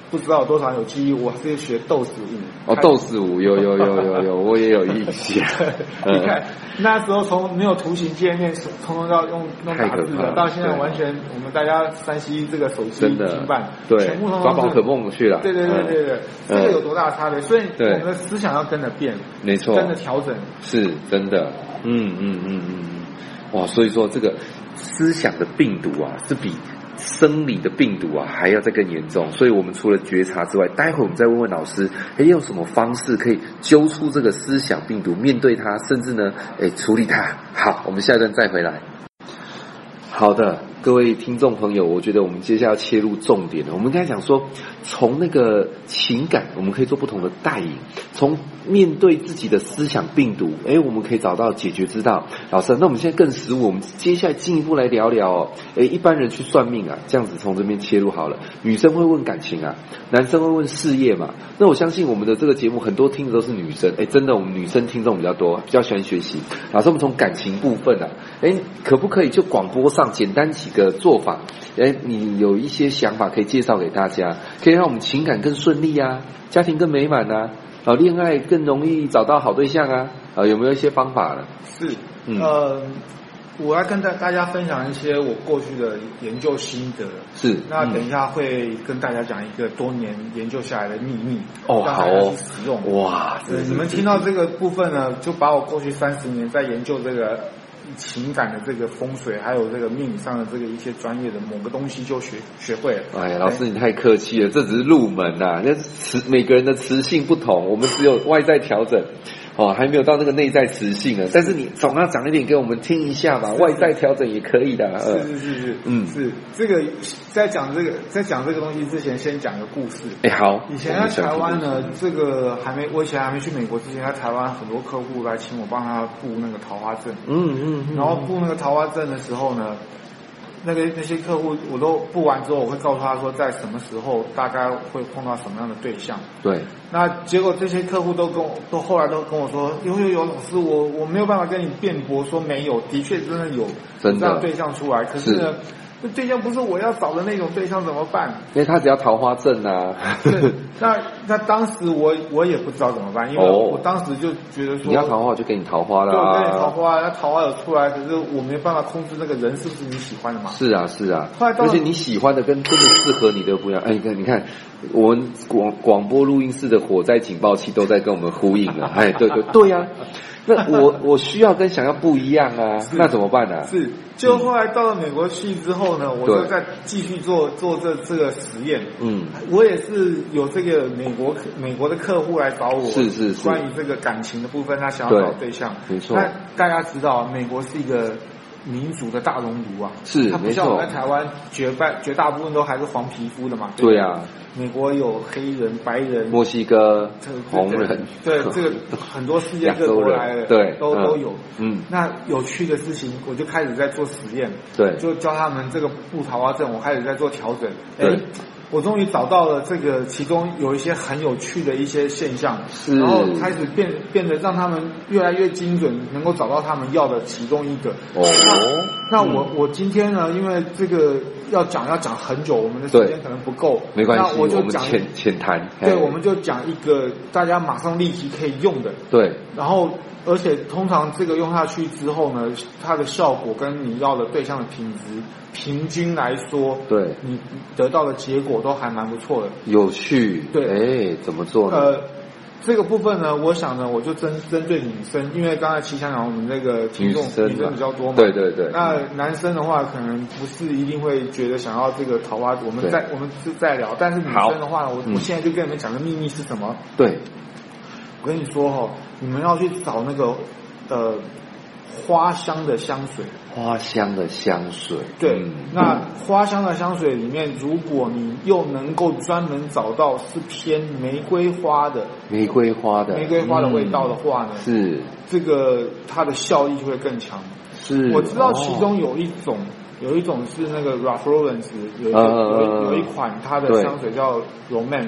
Speaker 2: 不知道有多少人有记忆，我是学斗士舞。
Speaker 1: 哦，斗士舞有有有有有，我也有印象。
Speaker 2: 你看那时候从没有图形界面，通通要用用打字的，到现在完全我们大家三 C 这个手机、平板，
Speaker 1: 对，
Speaker 2: 全部通
Speaker 1: 抓宝可梦去了。
Speaker 2: 对对对对对，这个有多大的差别？所以我们的思想要跟着变，
Speaker 1: 没错，
Speaker 2: 跟着调整，
Speaker 1: 是真的。嗯嗯嗯嗯嗯，哇，所以说这个思想的病毒啊，是比生理的病毒啊还要再更严重，所以我们除了觉察之外，待会我们再问问老师，诶，用什么方式可以揪出这个思想病毒，面对它，甚至呢，诶，处理它。好，我们下一段再回来。好的，各位听众朋友，我觉得我们接下来要切入重点了。我们刚才讲说，从那个情感，我们可以做不同的带引，从面对自己的思想病毒，诶，我们可以找到解决之道。老师，那我们现在更实务，我们接下来进一步来聊聊哦。诶，一般人去算命啊，这样子从这边切入好了。女生会问感情啊，男生会问事业嘛。那我相信我们的这个节目很多听的都是女生，诶，真的我们女生听众比较多，比较喜欢学习。老师，我们从感情部分啊，诶，可不可以就广播上简单几个做法？诶，你有一些想法可以介绍给大家，可以让我们情感更顺利啊，家庭更美满啊，啊，恋爱更容易找到好对象啊，啊，有没有一些方法呢？
Speaker 2: 是，嗯、呃，我要跟大大家分享一些我过去的研究心得。
Speaker 1: 是，
Speaker 2: 那等一下会跟大家讲一个多年研究下来的秘密。
Speaker 1: 哦，好哦，
Speaker 2: 使用。
Speaker 1: 哇，
Speaker 2: 对，你们听到这个部分呢，就把我过去三十年在研究这个情感的这个风水，还有这个命理上的这个一些专业的某个东西就学学会了。
Speaker 1: 哎，老师你太客气了，这只是入门呐、啊，那磁每个人的磁性不同，我们只有外在调整。哦，还没有到那个内在磁性呢，但是你总要讲一点给我们听一下吧，外在调整也可以的。
Speaker 2: 是是是是，嗯，是这个在讲这个在讲这个东西之前，先讲个故事。
Speaker 1: 哎，好。
Speaker 2: 以前在台湾呢，这个还没我以前还没去美国之前，在台湾很多客户来请我帮他布那个桃花阵。嗯嗯嗯。然后布那个桃花阵的时候呢，那个那些客户我都布完之后，我会告诉他说，在什么时候大概会碰到什么样的对象。
Speaker 1: 对。
Speaker 2: 那结果这些客户都跟我都后来都跟我说，有有有老师，我我没有办法跟你辩驳说没有，的确真的有这样对象出来，可是呢，这对象不是我要找的那种对象怎么办？
Speaker 1: 因为他只要桃花阵啊。
Speaker 2: 对，那那当时我我也不知道怎么办，因为我当时就觉得说，
Speaker 1: 你要桃花我就给你桃花了、啊，
Speaker 2: 对，我给你桃花，那桃花有出来，可是我没办法控制那个人是不是你喜欢的嘛？
Speaker 1: 是啊是啊，而且你喜欢的跟真的适合你的不一样。哎，你看你看，我们广广播录音室的火灾警报器都在跟我们呼应了。哎，对对对呀、啊。那我我需要跟想要不一样啊，那怎么办呢、啊？
Speaker 2: 是，就后来到了美国去之后呢，我就再继续做做这这个实验。嗯，我也是有这个美国美国的客户来找我，
Speaker 1: 是是是，
Speaker 2: 关于这个感情的部分，他想要找对象。
Speaker 1: 没错，
Speaker 2: 那大家知道，美国是一个民族的大熔炉啊，
Speaker 1: 是，
Speaker 2: 它不像我们在台湾绝大绝大部分都还是黄皮肤的嘛。
Speaker 1: 对呀、啊。
Speaker 2: 美国有黑人、白人、
Speaker 1: 墨西哥、红人，
Speaker 2: 对这个很多世界各国来的，
Speaker 1: 对，
Speaker 2: 都、嗯、都有。
Speaker 1: 嗯，
Speaker 2: 那有趣的事情，我就开始在做实验，
Speaker 1: 对，
Speaker 2: 就教他们这个布桃花阵，我开始在做调整。对，我终于找到了这个其中有一些很有趣的一些现象，然后开始变变得让他们越来越精准，能够找到他们要的其中一个。
Speaker 1: 哦，
Speaker 2: 那我、嗯、我今天呢，因为这个要讲要讲很久，我们的时间可能不够，
Speaker 1: 没关系，
Speaker 2: 那我就讲
Speaker 1: 浅浅谈。
Speaker 2: 对，我们就讲一个大家马上立即可以用的。
Speaker 1: 对，
Speaker 2: 然后而且通常这个用下去之后呢，它的效果跟你要的对象的品质，平均来说，
Speaker 1: 对，
Speaker 2: 你得到的结果都还蛮不错的。
Speaker 1: 有趣，
Speaker 2: 对，
Speaker 1: 哎，怎么做呢？
Speaker 2: 呃。这个部分呢，我想呢，我就针针对女生，因为刚才齐香讲我们那个听众女生比较多嘛，
Speaker 1: 对对对。
Speaker 2: 那男生的话，可能不是一定会觉得想要这个桃花，我们再我们是再聊。但是女生的话，我、嗯、我现在就跟你们讲的秘密是什么？
Speaker 1: 对，
Speaker 2: 我跟你说哈、哦，你们要去找那个呃花香的香水。
Speaker 1: 花香的香水，
Speaker 2: 对、嗯，那花香的香水里面，如果你又能够专门找到是偏玫瑰花的，
Speaker 1: 玫瑰花的，
Speaker 2: 玫瑰花的味道的话呢，
Speaker 1: 嗯、是
Speaker 2: 这个它的效力就会更强。
Speaker 1: 是，
Speaker 2: 我知道其中有一种，哦、有一种是那个 Ralph Lauren 有一、呃、有, 有一款它的香水叫 Romance。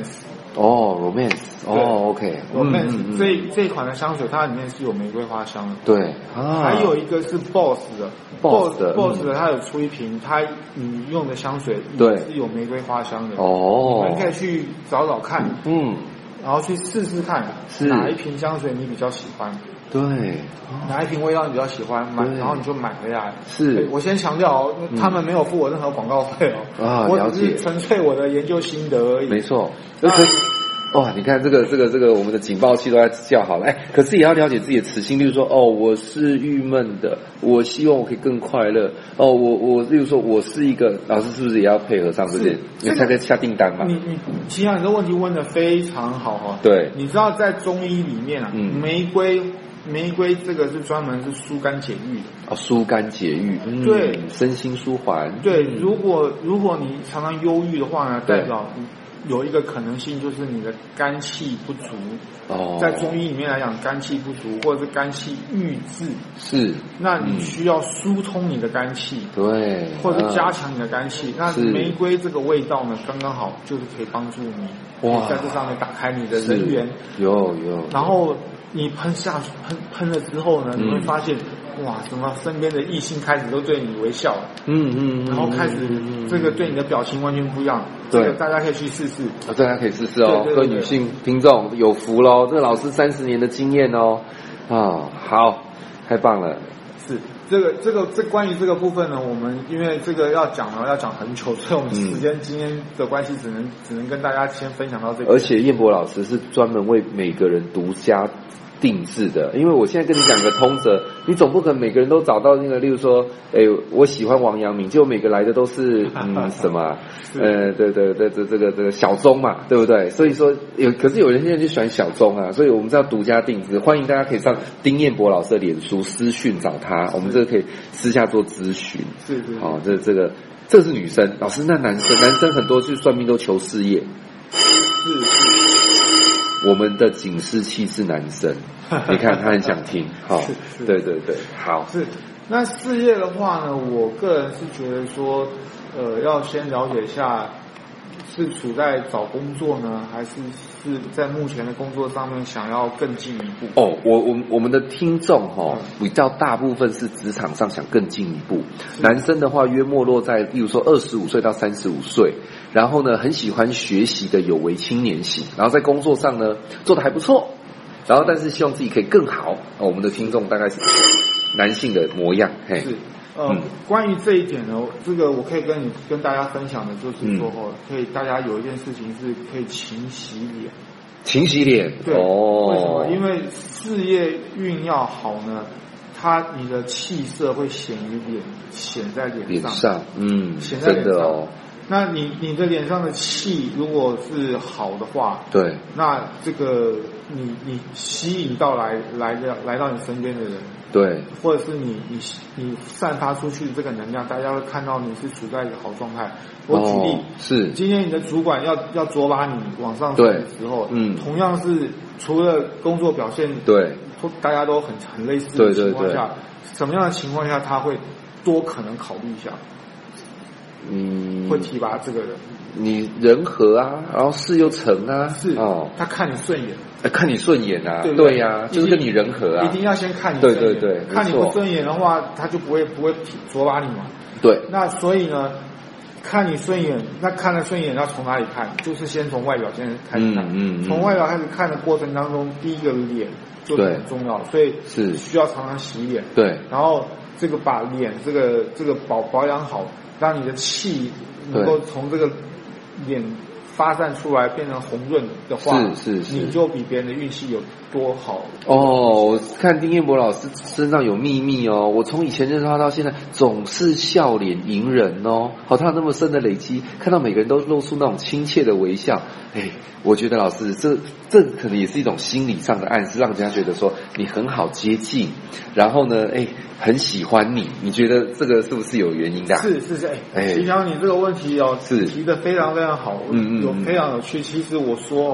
Speaker 1: 哦 ，Romance， 哦 ，OK，Romance，、
Speaker 2: 嗯、这这一款的香水，它里面是有玫瑰花香的。
Speaker 1: 对，啊，
Speaker 2: 还有一个是 Boss 的
Speaker 1: ，Boss 的
Speaker 2: ，Boss 的，它有出一瓶，它你用的香水也是有玫瑰花香的。
Speaker 1: 哦，
Speaker 2: 你们可以去找找看，
Speaker 1: 嗯，
Speaker 2: 然后去试试看，哪一瓶香水你比较喜欢。
Speaker 1: 对，
Speaker 2: 哪一瓶味道你比较喜欢买，然后你就买回来。
Speaker 1: 是，
Speaker 2: 我先强调哦，嗯、他们没有付我任何广告费哦，
Speaker 1: 啊，
Speaker 2: 我只是纯粹我的研究心得而已。
Speaker 1: 没错，那哇，你看这个这个这个，我们的警报器都在叫好了，哎，可是也要了解自己的磁性，例如说，哦，我是郁闷的，我希望我可以更快乐，哦，我我，例如说，我是一个老师，是不是也要配合上这点，你才可以下订单嘛？
Speaker 2: 你你，其实你这问题问得非常好哈、哦。
Speaker 1: 对，
Speaker 2: 你知道在中医里面啊，嗯、玫瑰。玫瑰这个是专门是疏肝解郁的
Speaker 1: 哦，疏肝解郁，嗯、
Speaker 2: 对，
Speaker 1: 身心舒缓。
Speaker 2: 对，如果如果你常常忧郁的话呢，代表有一个可能性就是你的肝气不足。
Speaker 1: 哦，
Speaker 2: 在中医里面来讲，肝气不足或者是肝气郁滞，
Speaker 1: 是，
Speaker 2: 那你需要疏通你的肝气，
Speaker 1: 对，
Speaker 2: 或者加强你的肝气。那玫瑰这个味道呢，刚刚好就是可以帮助你，哇，在这上面打开你的人缘。
Speaker 1: 有有，
Speaker 2: 然后。你喷下喷喷了之后呢，你会发现，嗯、哇，什么身边的异性开始都对你微笑，
Speaker 1: 嗯嗯，
Speaker 2: 然后开始、嗯、这个对你的表情完全不一样，对，这个大家可以去试试，
Speaker 1: 啊，大家可以试试哦，各位女性听众有福喽，这个老师三十年的经验哦，啊，好，太棒了，
Speaker 2: 是。这个这个这关于这个部分呢，我们因为这个要讲呢要讲很久，所以我们时间、嗯、今天的关系只能只能跟大家先分享到这个。
Speaker 1: 而且彦博老师是专门为每个人独家定制的，因为我现在跟你讲个通则，你总不可能每个人都找到那个，例如说，哎，我喜欢王阳明，结果每个来的都是嗯什么，呃，对对对，这这个这个小宗嘛，对不对？所以说有，可是有人现在就喜欢小宗啊，所以我们是要独家定制，欢迎大家可以上丁彦博老师的脸书私讯找他，我们这个可以私下做咨询。
Speaker 2: 是是，
Speaker 1: 好、哦，这这个这是女生，老师那男生，男生很多去算命都求事业。
Speaker 2: 是是，
Speaker 1: 我们的警示器是男生，你看他很想听，好、哦，对对对，好。
Speaker 2: 是，那事业的话呢，我个人是觉得说，呃，要先了解一下，是处在找工作呢，还是是在目前的工作上面想要更进一步？
Speaker 1: 哦，我我我们的听众哈、哦，比较大部分是职场上想更进一步，男生的话约莫落在，例如说二十五岁到三十五岁。然后呢，很喜欢学习的有为青年型，然后在工作上呢做得还不错，然后但是希望自己可以更好。哦、我们的听众大概是男性的模样，嘿，
Speaker 2: 是呃、嗯，关于这一点呢，这个我可以跟你跟大家分享的就是说，哦、嗯，可以大家有一件事情是可以勤洗脸，
Speaker 1: 勤洗脸，
Speaker 2: 对，
Speaker 1: 哦，
Speaker 2: 为什么？因为事业运要好呢，它你的气色会显于脸，显在脸上，
Speaker 1: 脸上，嗯，
Speaker 2: 显在脸上
Speaker 1: 真的哦。
Speaker 2: 那你你的脸上的气如果是好的话，
Speaker 1: 对，
Speaker 2: 那这个你你吸引到来来的来到你身边的人，
Speaker 1: 对，
Speaker 2: 或者是你你你散发出去的这个能量，大家会看到你是处在一个好状态。我举例、哦、
Speaker 1: 是，
Speaker 2: 今天你的主管要要捉把你往上升的时候，嗯，同样是除了工作表现，
Speaker 1: 对，
Speaker 2: 大家都很很类似的情况下，
Speaker 1: 对对对，
Speaker 2: 什么样的情况下他会多可能考虑一下？
Speaker 1: 嗯，
Speaker 2: 会提拔这个人，
Speaker 1: 你人和啊，然后事又成啊，
Speaker 2: 是哦，他看你顺眼，
Speaker 1: 看你顺眼啊，
Speaker 2: 对
Speaker 1: 对呀、啊，就是跟你人和啊，
Speaker 2: 一定要先看你顺眼，
Speaker 1: 对对对，
Speaker 2: 看你不顺眼的话，他就不会不会捉把你嘛。
Speaker 1: 对，
Speaker 2: 那所以呢，看你顺眼，那看了顺眼要从哪里看？就是先从外表先开始看，嗯，嗯从外表开始看的过程当中，第一个脸就是很重要，所以是需要常常洗脸，
Speaker 1: 对，
Speaker 2: 然后这个把脸这个这个保保养好。让你的气能够从这个脸发散出来，变成红润的话，
Speaker 1: 是是是，
Speaker 2: 你就比别人的运气有多好
Speaker 1: 哦。我看丁彦博老师身上有秘密哦，我从以前认识他到现在，总是笑脸迎人哦。好，他有那么深的累积，看到每个人都露出那种亲切的微笑，哎，我觉得老师这这可能也是一种心理上的暗示，让人家觉得说你很好接近，然后呢，哎。很喜欢你，你觉得这个是不是有原因的、啊？
Speaker 2: 是是是，哎、欸，其实你这个问题哦，
Speaker 1: 是
Speaker 2: 提得非常非常好，嗯嗯，有非常有趣。其实我说哦，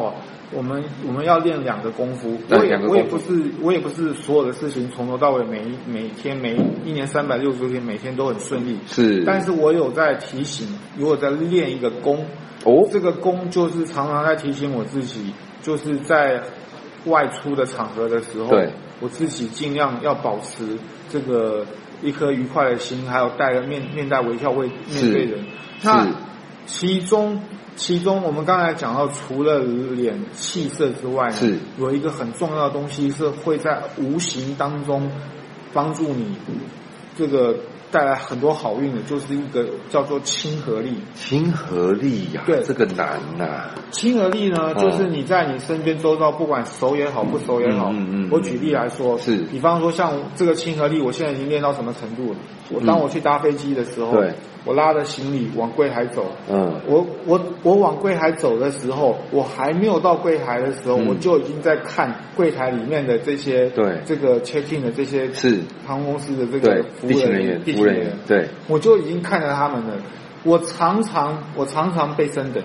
Speaker 2: 我们我们要练两个功夫，我也我也不是我也不是所有的事情从头到尾每一每天每一年三百六十天每天都很顺利，
Speaker 1: 是，
Speaker 2: 但是我有在提醒，如果在练一个功，
Speaker 1: 哦，
Speaker 2: 这个功就是常常在提醒我自己，就是在外出的场合的时候，
Speaker 1: 对，
Speaker 2: 我自己尽量要保持这个一颗愉快的心，还有带着面面带微笑为面对人。那其中其中我们刚才讲到，除了脸气色之外呢，
Speaker 1: 是
Speaker 2: 有一个很重要的东西是会在无形当中帮助你这个带来很多好运的，就是一个叫做亲和力。
Speaker 1: 亲和力呀、啊，对，这个难呐、啊。
Speaker 2: 亲和力呢，就是你在你身边周遭，不管熟也好，不熟也好。嗯嗯嗯。我举例来说，是，比方说像这个亲和力，我现在已经练到什么程度了？我当我去搭飞机的时候，对、嗯，我拉着行李往柜台走，嗯，我我我往柜台走的时候，我还没有到柜台的时候，嗯、我就已经在看柜台里面的这些，对，这个 check in 的这些是航空公司的这个服务人员，服务人员，对，我就已经看着他们了。我常常我常常被升等。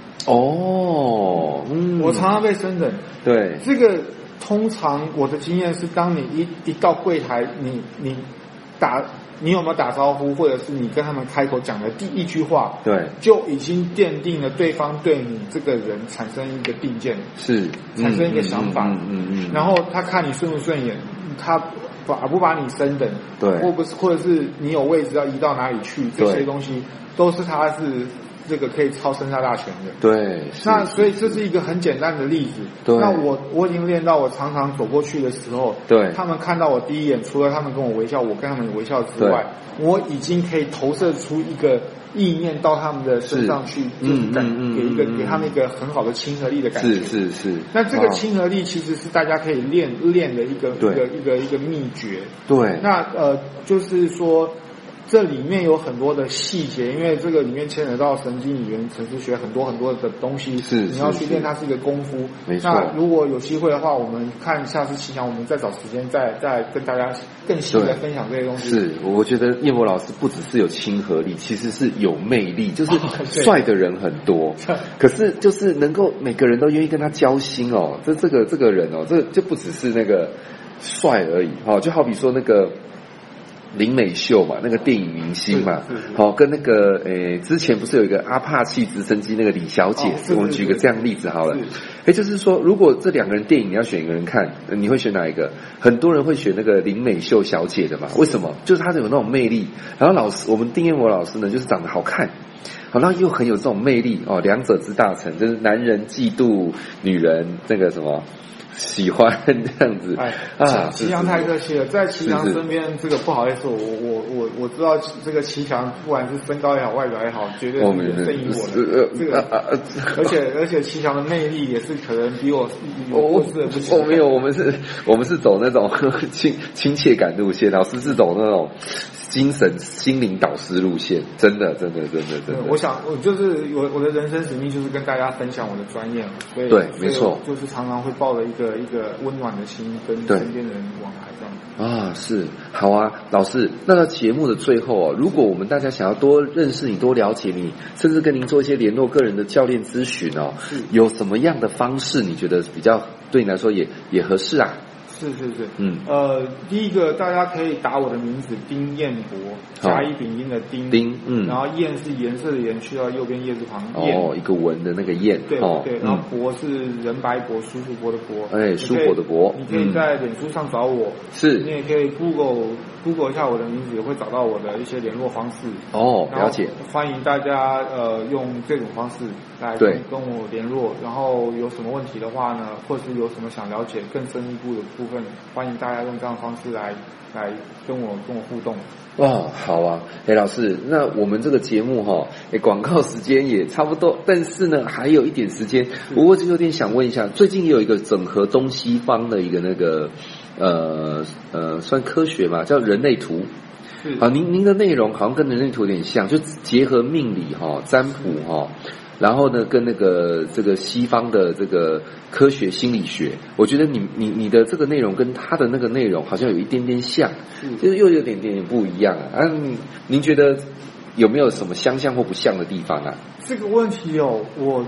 Speaker 1: 哦，嗯，
Speaker 2: 我常常被升等。对，这个通常我的经验是，当你一一到柜台，你你打你有没有打招呼，或者是你跟他们开口讲的第一句话，对，就已经奠定了对方对你这个人产生一个定见，是产生一个想法，嗯嗯 嗯, 嗯，然后他看你顺不顺眼，他把不把你升等，对，或不是或者是你有位置要移到哪里去，这些东西都是他是。这个可以操生杀大权的，对。那所以这是一个很简单的例子。对。那我我已经练到，我常常走过去的时候，对，他们看到我第一眼，除了他们跟我微笑，我跟他们微笑之外，我已经可以投射出一个意念到他们的身上去，就是感、嗯、给一个、嗯、给他们一个很好的亲和力的感觉。是是是。那这个亲和力其实是大家可以练练的一个一个一个一个秘诀。对。那呃，就是说。这里面有很多的细节，因为这个里面牵扯到神经语言、程式学很多很多的东西，是你要去练，它是一个功夫。没错。那如果有机会的话，我们看下次奇想，我们再找时间再再跟大家更细的分享这些东西。是，
Speaker 1: 我觉得彦博老师不只是有亲和力，其实是有魅力，就是帅的人很多，可是就是能够每个人都愿意跟他交心哦。这这个这个人哦，这就不只是那个帅而已哦，就好比说那个。林美秀嘛，那个电影明星嘛，好、哦、跟那个诶，之前不是有一个阿帕契直升机那个李小姐，哦、我们举个这样的例子好了。诶，就是说，如果这两个人电影你要选一个人看，你会选哪一个？很多人会选那个林美秀小姐的嘛，为什么？就是她有那种魅力。然后老师，我们丁彦博老师呢，就是长得好看。好，然后又很有这种魅力哦，两者之大成，就是男人嫉妒女人那个什么。喜欢这样子，哎
Speaker 2: 啊！齐强太客气了，在齐强身边，这个不好意思，我我我我知道这个齐强，不管是身高也好，外表也好，绝对是胜于我的。这个，而且而且齐强的魅力也是可能比我有过之而不及。
Speaker 1: 我没有，我们是，我们是走那种亲亲切感路线，老师是走那种。精神心灵导师路线，真的，真的，真的，真的。
Speaker 2: 我想，我就是我我的人生使命就是跟大家分享我的专业嘛，所以
Speaker 1: 对，没错，
Speaker 2: 就是常常会抱着一个一个温暖的心跟身边的人往来这样。
Speaker 1: 啊，是好啊，老师。那节目的最后哦，如果我们大家想要多认识你、多了解你，甚至跟您做一些联络个人的教练咨询哦，有什么样的方式你觉得比较对你来说也也合适啊？
Speaker 2: 是是是，嗯，呃，第一个大家可以打我的名字丁彦博，甲乙丙丁的丁，丁，嗯，然后彦是颜色的颜，去到右边叶字旁，
Speaker 1: 哦，一个文的那个彦，
Speaker 2: 对对，然后博是人白博，舒服博的博，
Speaker 1: 哎，舒服的博，
Speaker 2: 你可以在脸书上找我，是，你也可以 Google Google 一下我的名字，也会找到我的一些联络方式。哦，了解，欢迎大家呃用这种方式来跟我联络，然后有什么问题的话呢，或者是有什么想了解更深一步的部分，欢迎大家用这样的方式来来跟我跟我互动。
Speaker 1: 哇，好啊，哎，老师，那我们这个节目哈，哎，广告时间也差不多，但是呢，还有一点时间，不过就有点想问一下，最近也有一个整合东西方的一个那个呃呃，算科学嘛，叫人类图。啊，您您的内容好像跟人类图有点像，就结合命理哈、占卜哈。然后呢，跟那个这个西方的这个科学心理学，我觉得你你你的这个内容跟他的那个内容好像有一点点像，就是又有点点点不一样啊。啊，您觉得有没有什么相像或不像的地方啊？
Speaker 2: 这个问题哦，我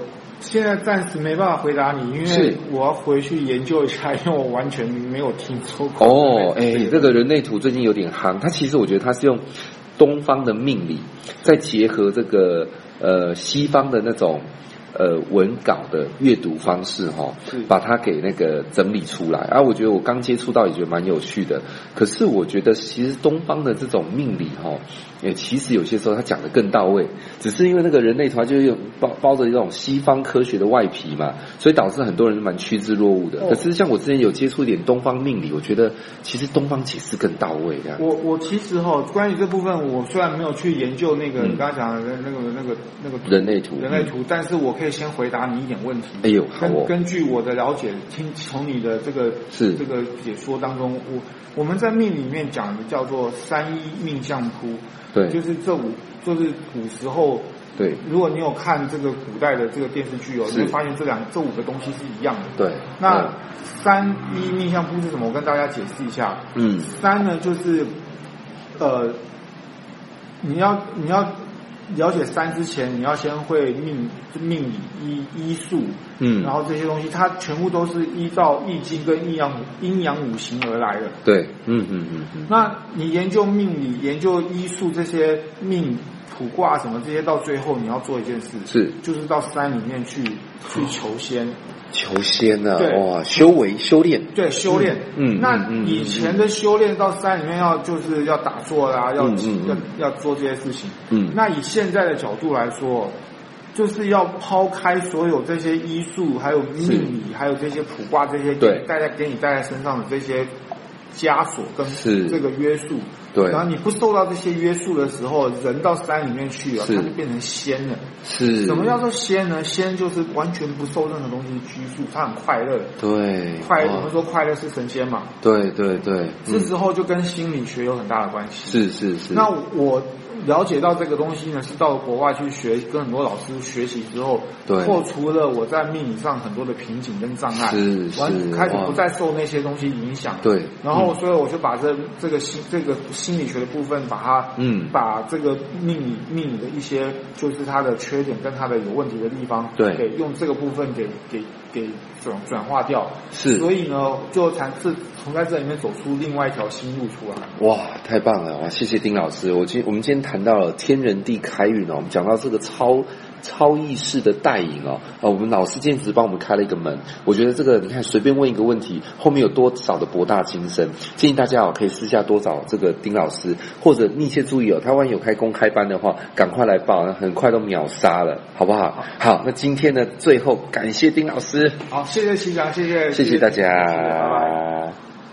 Speaker 2: 现在暂时没办法回答你，因为我要回去研究一下，因为我完全没有听说过。
Speaker 1: 哦，哎、欸，这个人类图最近有点夯，它其实我觉得它是用东方的命理，再结合这个呃西方的那种呃文稿的阅读方式哈，把它给那个整理出来啊。我觉得我刚接触到也觉得蛮有趣的，可是我觉得其实东方的这种命理哈。也其实有些时候他讲的更到位，只是因为那个人类图就是用包包着一种西方科学的外皮嘛，所以导致很多人蛮趋之若鹜的。哦、可是像我之前有接触一点东方命理，我觉得其实东方解释更到位。这样，
Speaker 2: 我我其实哈、哦，关于这部分，我虽然没有去研究那个、嗯、你刚才讲的那个那个那个
Speaker 1: 人类图，
Speaker 2: 人类图，嗯、但是我可以先回答你一点问题。
Speaker 1: 哎呦，好哦。
Speaker 2: 根根据我的了解，听从你的这个
Speaker 1: 是
Speaker 2: 这个解说当中，我我们在命里面讲的叫做三一命相谱。
Speaker 1: 对，
Speaker 2: 就是这五，就是古时候。
Speaker 1: 对，
Speaker 2: 如果你有看这个古代的这个电视剧哦，你会发现这两这五个东西是一样的。
Speaker 1: 对，
Speaker 2: 那三一命相谱是什么？我跟大家解释一下。
Speaker 1: 嗯，
Speaker 2: 三呢就是呃，你要你要了解三之前，你要先会命命理医医术，
Speaker 1: 嗯，
Speaker 2: 然后这些东西它全部都是依照易经跟阴阳阴阳五行而来的。
Speaker 1: 对，嗯嗯嗯。
Speaker 2: 那你研究命理、研究医术这些命卜卦什么这些，到最后你要做一件事，
Speaker 1: 是
Speaker 2: 就是到山里面去去求仙。
Speaker 1: 求仙啊，哇，修为修炼，
Speaker 2: 对，修炼。
Speaker 1: 嗯，
Speaker 2: 那以前的修炼到山里面要就是要打坐啦，要、
Speaker 1: 嗯嗯、
Speaker 2: 要要做这些事情。
Speaker 1: 嗯，
Speaker 2: 那以现在的角度来说，就是要抛开所有这些医术，还有命理，还有这些卜卦这些
Speaker 1: 对
Speaker 2: 带在给你带在身上的这些枷锁跟这个约束。
Speaker 1: 对，
Speaker 2: 然后你不受到这些约束的时候，人到山里面去了，它就变成仙了。
Speaker 1: 是，
Speaker 2: 什么叫做仙呢？仙就是完全不受任何东西拘束，他很快乐。
Speaker 1: 对，
Speaker 2: 快乐，我们说快乐是神仙嘛。
Speaker 1: 对对对，
Speaker 2: 这时候就跟心理学有很大的关系。
Speaker 1: 是是是。
Speaker 2: 那我了解到这个东西呢，是到了国外去学，跟很多老师学习之后，
Speaker 1: 对，
Speaker 2: 破除了我在命理上很多的瓶颈跟障碍，
Speaker 1: 是是，
Speaker 2: 完开始不再受那些东西影响。
Speaker 1: 对，
Speaker 2: 然后所以我就把这这个心这个心理学的部分，把它
Speaker 1: 嗯，
Speaker 2: 把这个命理命理的一些就是它的缺点跟它的有问题的地方，
Speaker 1: 对，
Speaker 2: 给用这个部分给给给转转化掉。
Speaker 1: 是，
Speaker 2: 所以呢，就才是从在这里面走出另外一条新路出来。
Speaker 1: 哇，太棒了！哇，谢谢丁老师。我今我们今天谈到了天人地开运哦，我们讲到这个超超意识的带引哦，啊，我们老师今天只是帮我们开了一个门。我觉得这个你看，随便问一个问题，后面有多少的博大精深。建议大家哦，可以私下多找这个丁老师，或者密切注意哦，他万一有开公开班的话，赶快来报，很快都秒杀了，好不好？好，那今天呢，最后感谢丁老师。
Speaker 2: 好，谢谢齐翔，谢谢，
Speaker 1: 谢谢大家。
Speaker 2: 拜拜。